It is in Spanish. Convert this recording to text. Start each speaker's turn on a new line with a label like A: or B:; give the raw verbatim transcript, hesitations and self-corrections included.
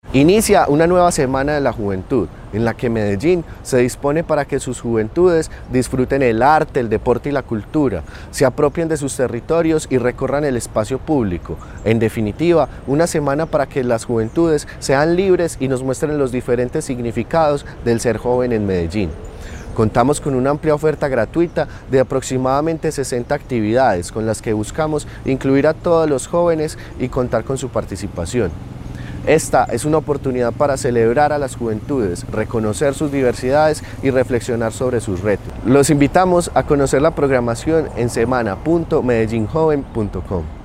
A: Inicia una nueva semana de la juventud, en la que Medellín se dispone para que sus juventudes disfruten el arte, el deporte y la cultura, se apropien de sus territorios y recorran el espacio público. En definitiva, una semana para que las juventudes sean libres y nos muestren los diferentes significados del ser joven en Medellín. Contamos con una amplia oferta gratuita de aproximadamente sesenta actividades con las que buscamos incluir a todos los jóvenes y contar con su participación. Esta es una oportunidad para celebrar a las juventudes, reconocer sus diversidades y reflexionar sobre sus retos. Los invitamos a conocer la programación en semana punto medellín joven punto com.